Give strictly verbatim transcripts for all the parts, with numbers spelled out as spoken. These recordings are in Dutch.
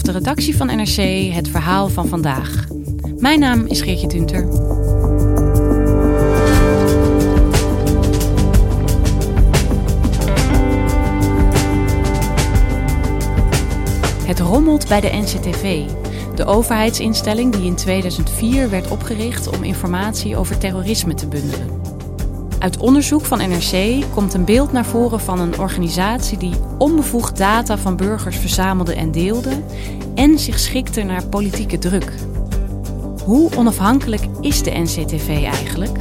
de redactie van N R C het verhaal van vandaag. Mijn naam is Geertje Tunter. Het rommelt bij de N C T V, de overheidsinstelling die in tweeduizend vier werd opgericht om informatie over terrorisme te bundelen. Uit onderzoek van N R C komt een beeld naar voren van een organisatie die onbevoegd data van burgers verzamelde en deelde en zich schikte naar politieke druk. Hoe onafhankelijk is de N C T V eigenlijk?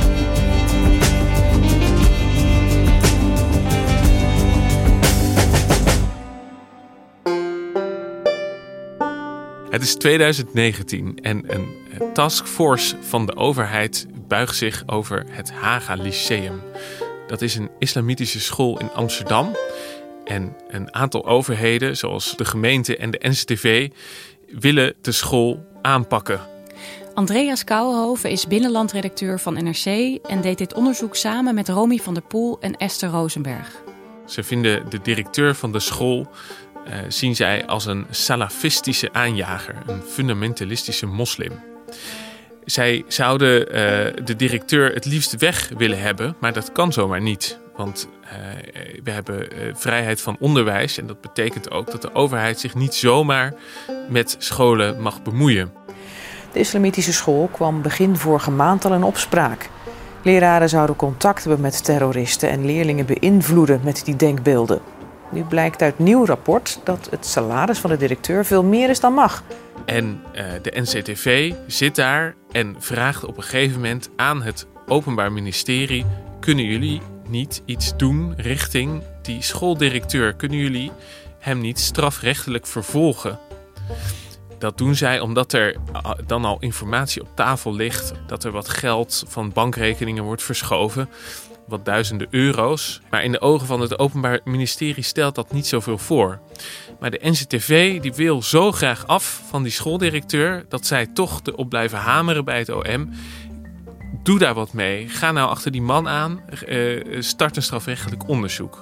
Het is tweeduizend negentien en een taskforce van de overheid buigt zich over het Haga Lyceum. Dat is een islamitische school in Amsterdam. En een aantal overheden, zoals de gemeente en de N C T V, willen de school aanpakken. Andreas Kouwenhoven is binnenlandredacteur van N R C en deed dit onderzoek samen met Romy van der Poel en Esther Rosenberg. Ze vinden de directeur van de school Uh, zien zij als een salafistische aanjager, een fundamentalistische moslim. Zij zouden uh, de directeur het liefst weg willen hebben, maar dat kan zomaar niet. Want uh, we hebben uh, vrijheid van onderwijs en dat betekent ook dat de overheid zich niet zomaar met scholen mag bemoeien. De islamitische school kwam begin vorige maand al in opspraak. Leraren zouden contact hebben met terroristen en leerlingen beïnvloeden met die denkbeelden. Nu blijkt uit nieuw rapport dat het salaris van de directeur veel meer is dan mag. En uh, de N C T V zit daar en vraagt op een gegeven moment aan het Openbaar Ministerie: kunnen jullie niet iets doen richting die schooldirecteur? Kunnen jullie hem niet strafrechtelijk vervolgen? Dat doen zij omdat er dan al informatie op tafel ligt, dat er wat geld van bankrekeningen wordt verschoven. Wat duizenden euro's. Maar in de ogen van het Openbaar Ministerie stelt dat niet zoveel voor. Maar de N C T V die wil zo graag af van die schooldirecteur dat zij toch erop blijven hameren bij het O M. Doe daar wat mee. Ga nou achter die man aan. Uh, start een strafrechtelijk onderzoek.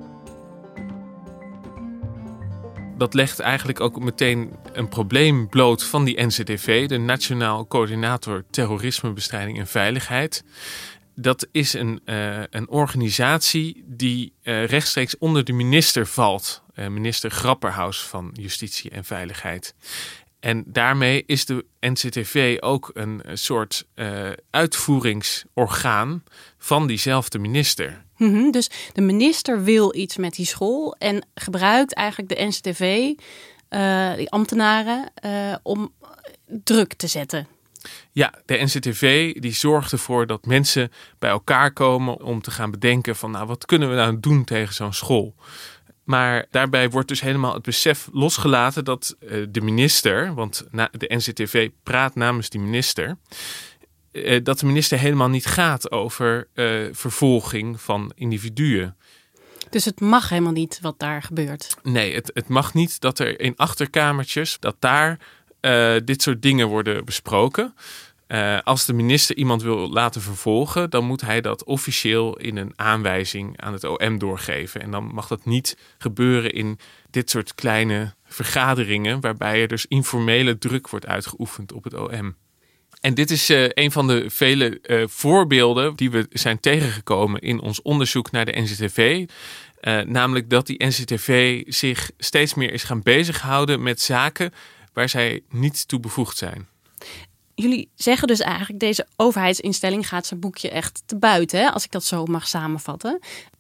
Dat legt eigenlijk ook meteen een probleem bloot van die N C T V, de Nationaal Coördinator Terrorismebestrijding en Veiligheid. Dat is een, uh, een organisatie die uh, rechtstreeks onder de minister valt. Uh, minister Grapperhaus van Justitie en Veiligheid. En daarmee is de N C T V ook een soort uh, uitvoeringsorgaan van diezelfde minister. Mm-hmm, dus de minister wil iets met die school en gebruikt eigenlijk de N C T V, uh, die ambtenaren, uh, om druk te zetten. Ja, de N C T V die zorgt ervoor dat mensen bij elkaar komen om te gaan bedenken van nou, wat kunnen we nou doen tegen zo'n school? Maar daarbij wordt dus helemaal het besef losgelaten dat uh, de minister, want na, de N C T V praat namens die minister, uh, dat de minister helemaal niet gaat over uh, vervolging van individuen. Dus het mag helemaal niet wat daar gebeurt? Nee, het, het mag niet dat er in achterkamertjes, dat daar Uh, dit soort dingen worden besproken. Uh, als de minister iemand wil laten vervolgen, dan moet hij dat officieel in een aanwijzing aan het O M doorgeven. En dan mag dat niet gebeuren in dit soort kleine vergaderingen, waarbij er dus informele druk wordt uitgeoefend op het O M. En dit is uh, een van de vele uh, voorbeelden die we zijn tegengekomen in ons onderzoek naar de N C T V. Uh, namelijk dat die N C T V zich steeds meer is gaan bezighouden met zaken waar zij niet toe bevoegd zijn. Jullie zeggen dus eigenlijk, deze overheidsinstelling gaat zijn boekje echt te buiten, hè? Als ik dat zo mag samenvatten.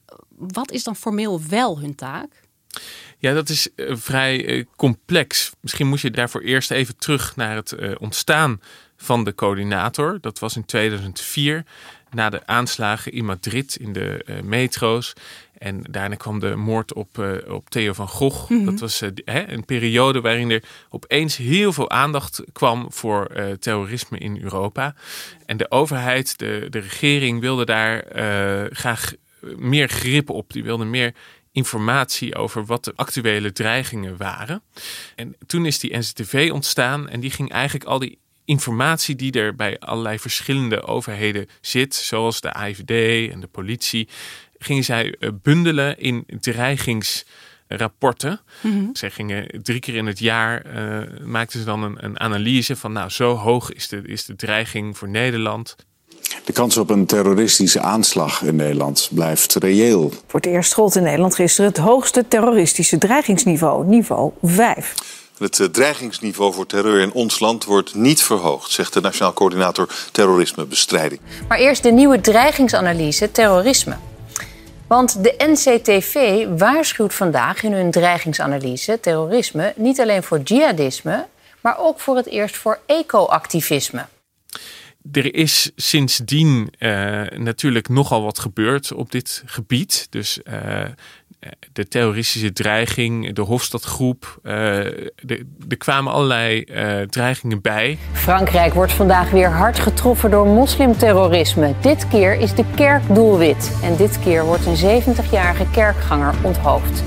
Wat is dan formeel wel hun taak? Ja, dat is uh, vrij uh, complex. Misschien moet je daarvoor eerst even terug naar het uh, ontstaan van de coördinator. Dat was in tweeduizend vier, na de aanslagen in Madrid in de uh, metro's. En daarna kwam de moord op, uh, op Theo van Gogh. Mm-hmm. Dat was uh, hè, een periode waarin er opeens heel veel aandacht kwam voor uh, terrorisme in Europa. En de overheid, de, de regering wilde daar uh, graag meer grip op. Die wilde meer informatie over wat de actuele dreigingen waren. En toen is die N C T V ontstaan en die ging eigenlijk al die informatie die er bij allerlei verschillende overheden zit, zoals de A I V D en de politie, gingen zij bundelen in dreigings rapporten. Mm-hmm. Zij gingen drie keer in het jaar, uh, maakten ze dan een, een analyse van nou, zo hoog is de, is de dreiging voor Nederland. De kans op een terroristische aanslag in Nederland blijft reëel. Voor het eerst gold in Nederland gisteren het hoogste terroristische dreigingsniveau, niveau vijf. Het dreigingsniveau voor terreur in ons land wordt niet verhoogd, zegt de Nationaal Coördinator Terrorismebestrijding. Maar eerst de nieuwe dreigingsanalyse terrorisme. Want de N C T V waarschuwt vandaag in hun dreigingsanalyse terrorisme niet alleen voor jihadisme, maar ook voor het eerst voor eco-activisme. Er is sindsdien uh, natuurlijk nogal wat gebeurd op dit gebied. Dus uh, de terroristische dreiging, de Hofstadgroep. Uh, er kwamen allerlei uh, dreigingen bij. Frankrijk wordt vandaag weer hard getroffen door moslimterrorisme. Dit keer is de kerk doelwit. En dit keer wordt een zeventigjarige kerkganger onthoofd.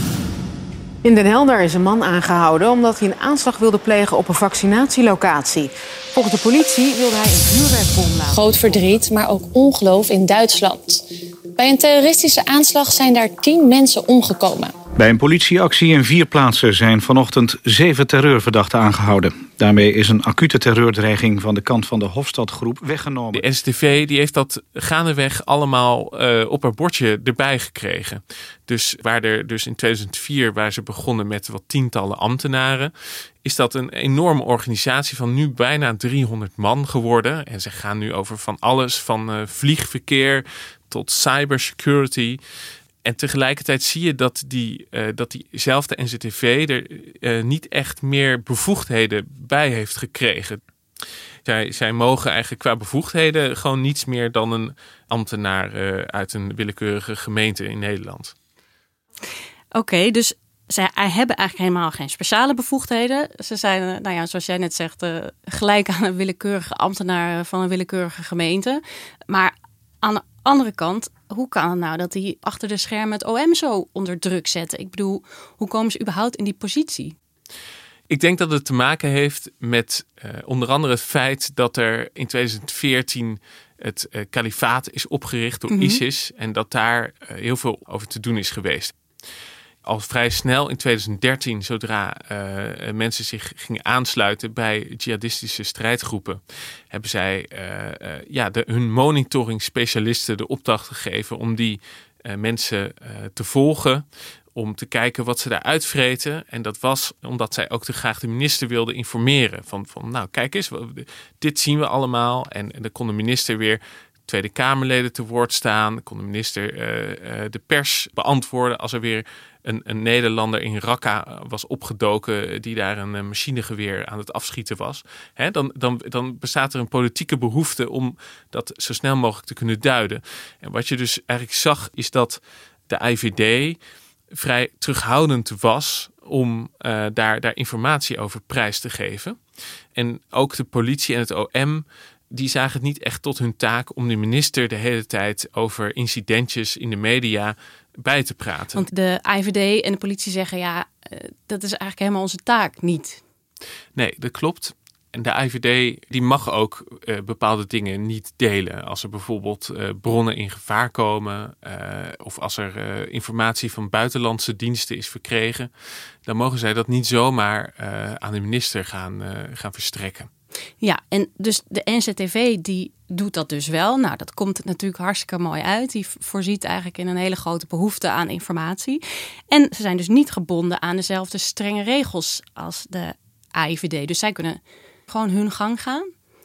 In Den Helder is een man aangehouden omdat hij een aanslag wilde plegen op een vaccinatielocatie. Volgens de politie wilde hij een vuurwerkbom laten. Groot verdriet, maar ook ongeloof in Duitsland. Bij een terroristische aanslag zijn daar tien mensen omgekomen. Bij een politieactie in vier plaatsen zijn vanochtend zeven terreurverdachten aangehouden. Daarmee is een acute terreurdreiging van de kant van de Hofstadgroep weggenomen. De N C T V die heeft dat gaandeweg allemaal uh, op haar bordje erbij gekregen. Dus waar er dus in tweeduizend vier, waar ze begonnen met wat tientallen ambtenaren, is dat een enorme organisatie van nu bijna driehonderd man geworden. En ze gaan nu over van alles, van uh, vliegverkeer tot cybersecurity. En tegelijkertijd zie je dat, die, uh, dat diezelfde N C T V er uh, niet echt meer bevoegdheden bij heeft gekregen. Zij, zij mogen eigenlijk qua bevoegdheden gewoon niets meer dan een ambtenaar uh, uit een willekeurige gemeente in Nederland. Oké, okay, dus zij hebben eigenlijk helemaal geen speciale bevoegdheden. Ze zijn, nou ja, zoals jij net zegt, uh, gelijk aan een willekeurige ambtenaar van een willekeurige gemeente. Maar aan de andere kant, hoe kan het nou dat die achter de schermen het O M zo onder druk zetten? Ik bedoel, hoe komen ze überhaupt in die positie? Ik denk dat het te maken heeft met uh, onder andere het feit dat er in tweeduizend veertien het uh, kalifaat is opgericht door mm-hmm. ISIS. En dat daar uh, heel veel over te doen is geweest. Al vrij snel in tweeduizend dertien, zodra uh, mensen zich gingen aansluiten bij jihadistische strijdgroepen, hebben zij uh, uh, ja, de, hun monitoring-specialisten de opdracht gegeven om die uh, mensen uh, te volgen, om te kijken wat ze daar uitvreten. En dat was omdat zij ook te graag de minister wilden informeren. Van, van nou, kijk eens, dit zien we allemaal. En, en dan kon de minister weer Tweede Kamerleden te woord staan. Kon de minister uh, uh, de pers beantwoorden als er weer een, een Nederlander in Raqqa was opgedoken die daar een, een machinegeweer aan het afschieten was. Hè, dan, dan, dan bestaat er een politieke behoefte om dat zo snel mogelijk te kunnen duiden. En wat je dus eigenlijk zag is dat de I V D vrij terughoudend was om uh, daar, daar informatie over prijs te geven. En ook de politie en het O M, die zagen het niet echt tot hun taak om de minister de hele tijd over incidentjes in de media bij te praten. Want de I V D en de politie zeggen, ja, dat is eigenlijk helemaal onze taak niet. Nee, dat klopt. En de I V D die mag ook uh, bepaalde dingen niet delen. Als er bijvoorbeeld uh, bronnen in gevaar komen, Uh, of als er uh, informatie van buitenlandse diensten is verkregen, dan mogen zij dat niet zomaar uh, aan de minister gaan, uh, gaan verstrekken. Ja, en dus de N C T V die doet dat dus wel. Nou, dat komt natuurlijk hartstikke mooi uit. Die voorziet eigenlijk in een hele grote behoefte aan informatie. En ze zijn dus niet gebonden aan dezelfde strenge regels als de I V D. Dus zij kunnen gewoon hun gang gaan?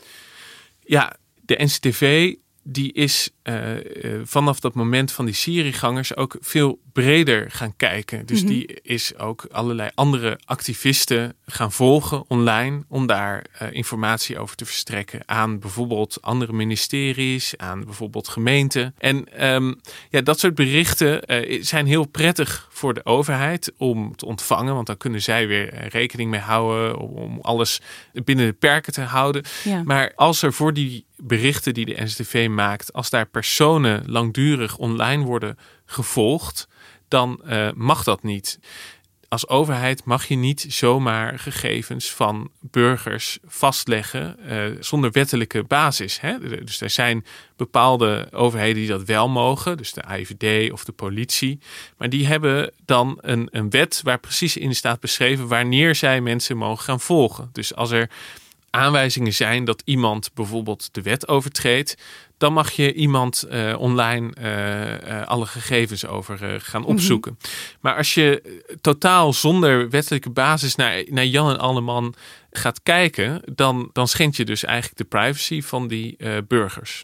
Ja, de N C T V die is uh, uh, vanaf dat moment van die Syriëgangers ook veel breder gaan kijken. Dus mm-hmm. die is ook allerlei andere activisten gaan volgen online om daar uh, informatie over te verstrekken aan bijvoorbeeld andere ministeries, aan bijvoorbeeld gemeenten. En um, ja, dat soort berichten uh, zijn heel prettig voor de overheid om te ontvangen, want dan kunnen zij weer rekening mee houden om alles binnen de perken te houden. Ja. Maar als er voor die berichten die de N C T V maakt, als daar personen langdurig online worden gevolgd, dan uh, mag dat niet. als overheid mag je niet zomaar gegevens van burgers vastleggen uh, zonder wettelijke basis. Hè? Dus er zijn bepaalde overheden die dat wel mogen, dus de A I V D of de politie. Maar die hebben dan een, een wet waar precies in staat beschreven wanneer zij mensen mogen gaan volgen. Dus als er aanwijzingen zijn dat iemand bijvoorbeeld de wet overtreedt, dan mag je iemand uh, online uh, uh, alle gegevens over uh, gaan opzoeken. Mm-hmm. Maar als je totaal zonder wettelijke basis naar, naar Jan en Alleman gaat kijken, dan, dan schendt je dus eigenlijk de privacy van die uh, burgers.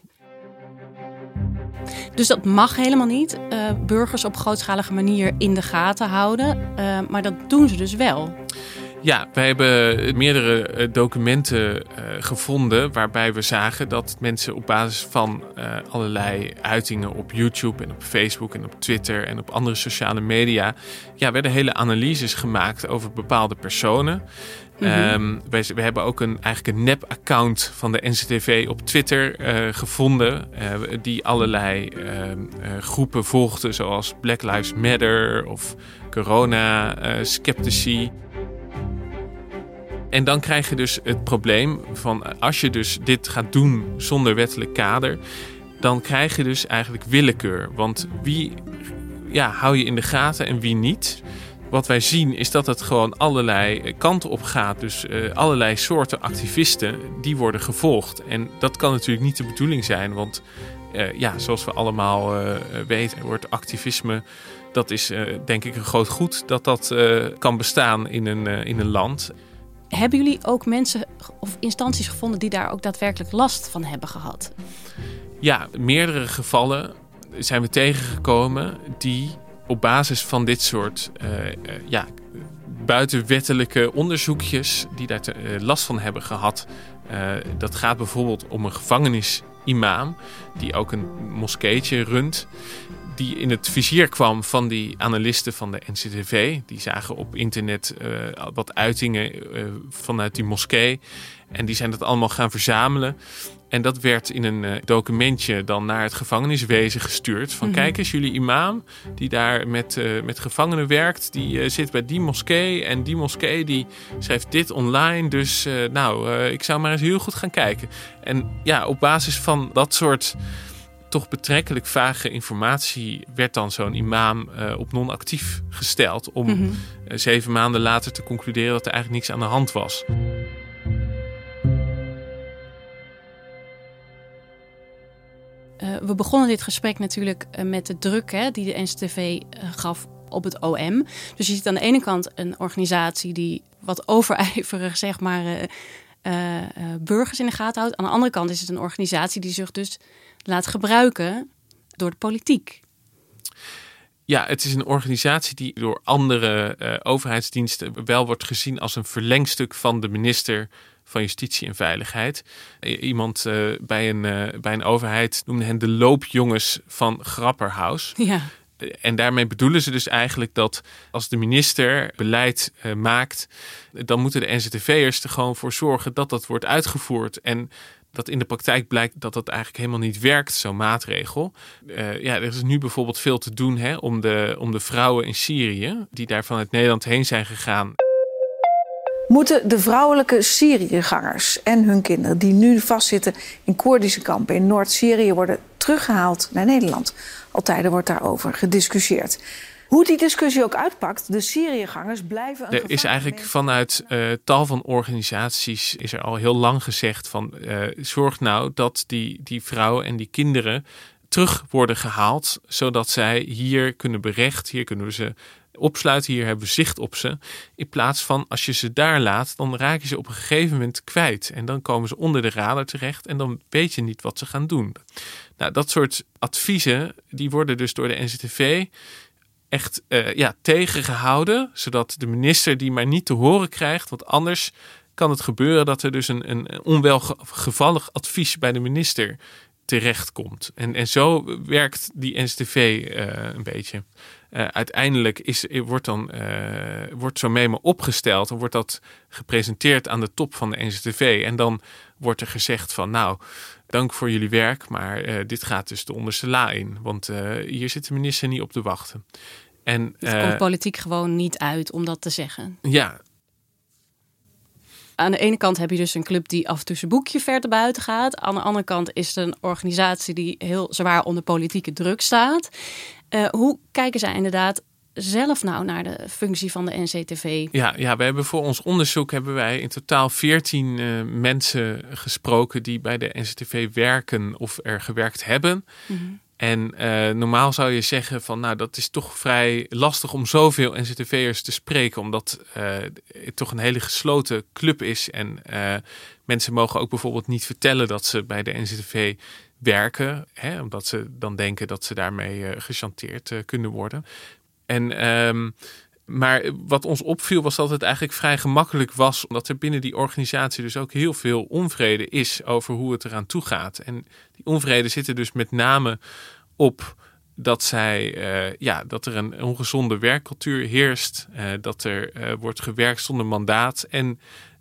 Dus dat mag helemaal niet. Uh, burgers op grootschalige manier in de gaten houden. Uh, maar dat doen ze dus wel. Ja, wij hebben meerdere documenten uh, gevonden waarbij we zagen dat mensen op basis van uh, allerlei uitingen op YouTube en op Facebook en op Twitter en op andere sociale media, ja, werden hele analyses gemaakt over bepaalde personen. Mm-hmm. Um, wij, we hebben ook een, eigenlijk een nep-account van de N C T V op Twitter uh, gevonden, uh, die allerlei uh, uh, groepen volgde, zoals Black Lives Matter of corona-sceptici. Uh, En dan krijg je dus het probleem van als je dus dit gaat doen zonder wettelijk kader, dan krijg je dus eigenlijk willekeur. Want wie ja, hou je in de gaten en wie niet? Wat wij zien is dat het gewoon allerlei kanten op gaat. Dus uh, allerlei soorten activisten die worden gevolgd. En dat kan natuurlijk niet de bedoeling zijn. Want uh, ja, zoals we allemaal uh, weten, wordt activisme, dat is uh, denk ik een groot goed dat dat uh, kan bestaan in een, uh, in een land. Hebben jullie ook mensen of instanties gevonden die daar ook daadwerkelijk last van hebben gehad? Ja, meerdere gevallen zijn we tegengekomen die op basis van dit soort uh, uh, ja, buitenwettelijke onderzoekjes die daar te, uh, last van hebben gehad. Uh, dat gaat bijvoorbeeld om een gevangenisimam die ook een moskeetje runt, die in het vizier kwam van die analisten van de N C T V. Die zagen op internet uh, wat uitingen uh, vanuit die moskee. En die zijn dat allemaal gaan verzamelen. En dat werd in een uh, documentje dan naar het gevangeniswezen gestuurd. Van mm-hmm. kijk eens, jullie imam die daar met, uh, met gevangenen werkt, die uh, zit bij die moskee. En die moskee die schrijft dit online. Dus uh, nou, uh, ik zou maar eens heel goed gaan kijken. En ja, op basis van dat soort toch betrekkelijk vage informatie werd dan zo'n imam uh, op non-actief gesteld om mm-hmm. uh, zeven maanden later te concluderen dat er eigenlijk niks aan de hand was. Uh, we begonnen dit gesprek natuurlijk uh, met de druk hè, die de N C T V uh, gaf op het O M. Dus je ziet aan de ene kant een organisatie die wat overijverig zeg maar uh, uh, uh, burgers in de gaten houdt. Aan de andere kant is het een organisatie die zich dus laat gebruiken door de politiek. Ja, het is een organisatie die door andere uh, overheidsdiensten wel wordt gezien als een verlengstuk van de minister van Justitie en Veiligheid. Iemand uh, bij, een, uh, bij een overheid noemde hen de loopjongens van Grapperhaus. Ja. En daarmee bedoelen ze dus eigenlijk dat als de minister beleid uh, maakt, dan moeten de N C T V'ers er gewoon voor zorgen dat dat wordt uitgevoerd. En dat in de praktijk blijkt dat dat eigenlijk helemaal niet werkt, zo'n maatregel. Uh, ja, er is nu bijvoorbeeld veel te doen hè, om, de, om de vrouwen in Syrië, die daar vanuit Nederland heen zijn gegaan. Moeten de vrouwelijke Syriëgangers en hun kinderen die nu vastzitten in Koerdische kampen in Noord-Syrië worden teruggehaald naar Nederland? Al tijden wordt daarover gediscussieerd. Hoe die discussie ook uitpakt, de Syriëgangers blijven een Er is eigenlijk vanuit uh, tal van organisaties is er al heel lang gezegd van uh, zorg nou dat die, die vrouwen en die kinderen terug worden gehaald, zodat zij hier kunnen berecht, hier kunnen we ze opsluiten, hier hebben we zicht op ze. In plaats van als je ze daar laat, dan raak je ze op een gegeven moment kwijt. En dan komen ze onder de radar terecht en dan weet je niet wat ze gaan doen. Nou, dat soort adviezen, die worden dus door de N C T V echt uh, ja, tegengehouden, zodat de minister die maar niet te horen krijgt, want anders kan het gebeuren dat er dus een, een onwelgevallig advies bij de minister terechtkomt. En, en zo werkt die N C T V uh, een beetje. Uh, uiteindelijk is, wordt, dan, uh, wordt zo'n memo opgesteld en wordt dat gepresenteerd aan de top van de N C T V. En dan wordt er gezegd van nou, dank voor jullie werk, maar uh, dit gaat dus de onderste la in. Want uh, hier zit de minister niet op te wachten. En, het uh, komt politiek gewoon niet uit om dat te zeggen. Ja. Aan de ene kant heb je dus een club die af en toe zijn boekje ver te buiten gaat. Aan de andere kant is het een organisatie die heel zwaar onder politieke druk staat. Uh, hoe kijken zij inderdaad zelf nou naar de functie van de N C T V? Ja, ja, we hebben voor ons onderzoek hebben wij in totaal veertien uh, mensen gesproken die bij de N C T V werken of er gewerkt hebben. Mm-hmm. En uh, normaal zou je zeggen van nou dat is toch vrij lastig om zoveel N C T V'ers te spreken. Omdat uh, het toch een hele gesloten club is. En uh, mensen mogen ook bijvoorbeeld niet vertellen dat ze bij de N C T V werken. Hè, omdat ze dan denken dat ze daarmee uh, gechanteerd uh, kunnen worden. En, um, maar wat ons opviel was dat het eigenlijk vrij gemakkelijk was. Omdat er binnen die organisatie dus ook heel veel onvrede is over hoe het eraan toe gaat. En die onvrede zit er dus met name op dat, zij, uh, ja, dat er een ongezonde werkcultuur heerst. Uh, dat er uh, wordt gewerkt zonder mandaat. En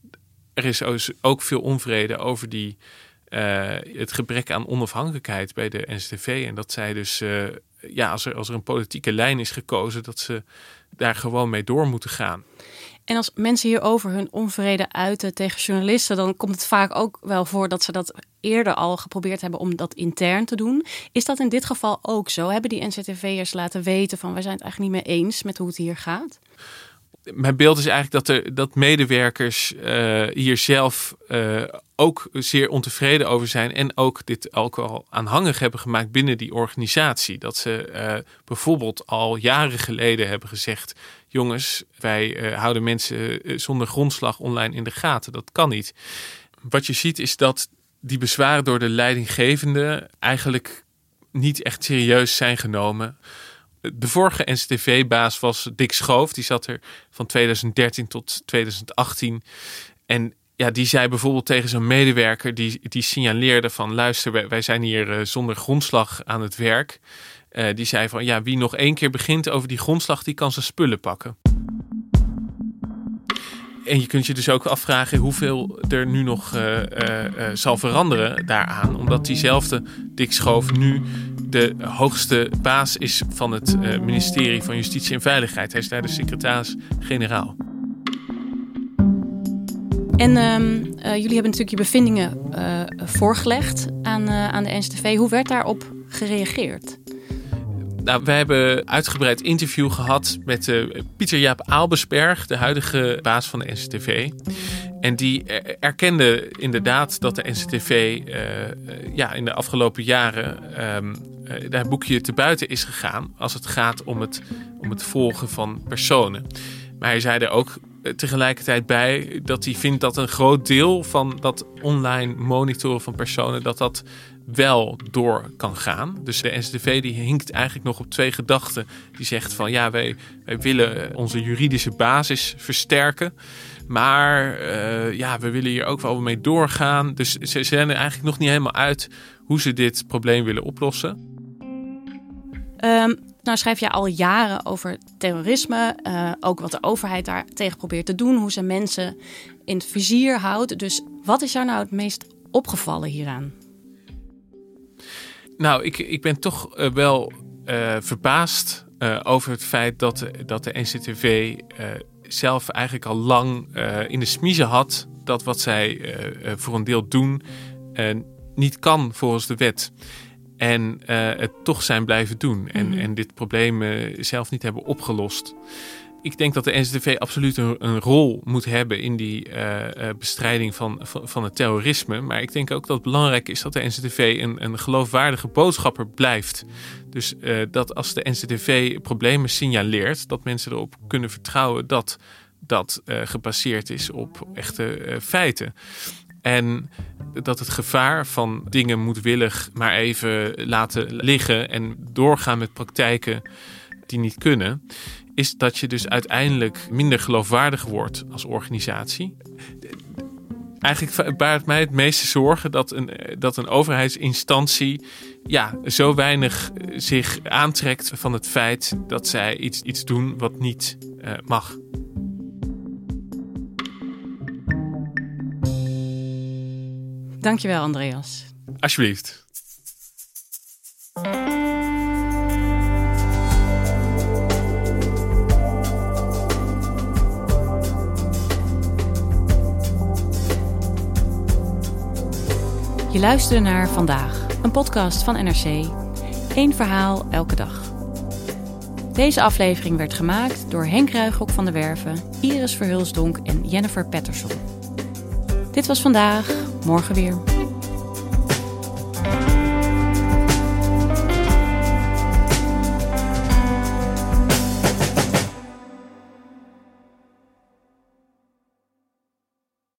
er is ook veel onvrede over die, uh, het gebrek aan onafhankelijkheid bij de N C T V. En dat zij dus... Uh, Ja, als er, als er een politieke lijn is gekozen, dat ze daar gewoon mee door moeten gaan. En als mensen hierover hun onvrede uiten tegen journalisten, dan komt het vaak ook wel voor dat ze dat eerder al geprobeerd hebben om dat intern te doen. Is dat in dit geval ook zo? Hebben die N C T V'ers laten weten van wij zijn het eigenlijk niet mee eens met hoe het hier gaat? Mijn beeld is eigenlijk dat, er, dat medewerkers uh, hier zelf uh, ook zeer ontevreden over zijn. En ook dit ook al aanhangig hebben gemaakt binnen die organisatie. Dat ze uh, bijvoorbeeld al jaren geleden hebben gezegd... jongens, wij uh, houden mensen zonder grondslag online in de gaten. Dat kan niet. Wat je ziet is dat die bezwaren door de leidinggevende eigenlijk niet echt serieus zijn genomen. De vorige N C T V-baas was Dick Schoof. Die zat er van tweeduizend dertien tot tweeduizend achttien. En ja, die zei bijvoorbeeld tegen zijn medewerker... die, die signaleerde van... luister, wij, wij zijn hier uh, zonder grondslag aan het werk. Uh, die zei van... ja, wie nog één keer begint over die grondslag... die kan zijn spullen pakken. En je kunt je dus ook afvragen... hoeveel er nu nog uh, uh, uh, zal veranderen daaraan. Omdat diezelfde Dick Schoof nu... de hoogste baas is van het uh, ministerie van Justitie en Veiligheid. Hij is daar de secretaris-generaal. En um, uh, jullie hebben natuurlijk je bevindingen uh, voorgelegd aan, uh, aan de N C T V. Hoe werd daarop gereageerd? Nou, wij hebben uitgebreid interview gehad met uh, Pieter Jaap Aalbersberg, de huidige baas van de N C T V. En die erkende inderdaad dat de N C T V uh, ja, in de afgelopen jaren um, uh, daar boekje te buiten is gegaan als het gaat om het, om het volgen van personen. Maar hij zei er ook tegelijkertijd bij dat hij vindt dat een groot deel van dat online monitoren van personen, dat dat wel door kan gaan. Dus de N C T V die hinkt eigenlijk nog op twee gedachten. Die zegt van ja, wij, wij willen onze juridische basis versterken. Maar uh, ja, we willen hier ook wel mee doorgaan. Dus ze zijn er eigenlijk nog niet helemaal uit hoe ze dit probleem willen oplossen. Um, nou schrijf je al jaren over terrorisme. Uh, ook wat de overheid daar tegen probeert te doen. Hoe ze mensen in het vizier houdt. Dus wat is jou nou het meest opgevallen hieraan? Nou, ik, ik ben toch uh, wel uh, verbaasd uh, over het feit dat, dat de N C T V uh, zelf eigenlijk al lang uh, in de smiezen had dat wat zij uh, uh, voor een deel doen uh, niet kan volgens de wet. En uh, het toch zijn blijven doen. En, mm-hmm. en dit probleem uh, zelf niet hebben opgelost. Ik denk dat de N C T V absoluut een, een rol moet hebben in die uh, uh, bestrijding van, van, van het terrorisme. Maar ik denk ook dat het belangrijk is dat de N C T V een, een geloofwaardige boodschapper blijft. Dus uh, dat als de N C T V problemen signaleert, dat mensen erop kunnen vertrouwen dat dat uh, gebaseerd is op echte uh, feiten. En dat het gevaar van dingen moedwillig maar even laten liggen en doorgaan met praktijken die niet kunnen, is dat je dus uiteindelijk minder geloofwaardig wordt als organisatie. Eigenlijk baart mij het meeste zorgen dat een, dat een overheidsinstantie ja, zo weinig zich aantrekt van het feit dat zij iets, iets doen wat niet uh, mag. Dankjewel, Andreas. Alsjeblieft. luisterde naar Vandaag, een podcast van N R C. Eén verhaal elke dag. Deze aflevering werd gemaakt door Henk Ruigrok van der Werven, Iris Verhulsdonk en Jennifer Patterson. Dit was Vandaag, morgen weer.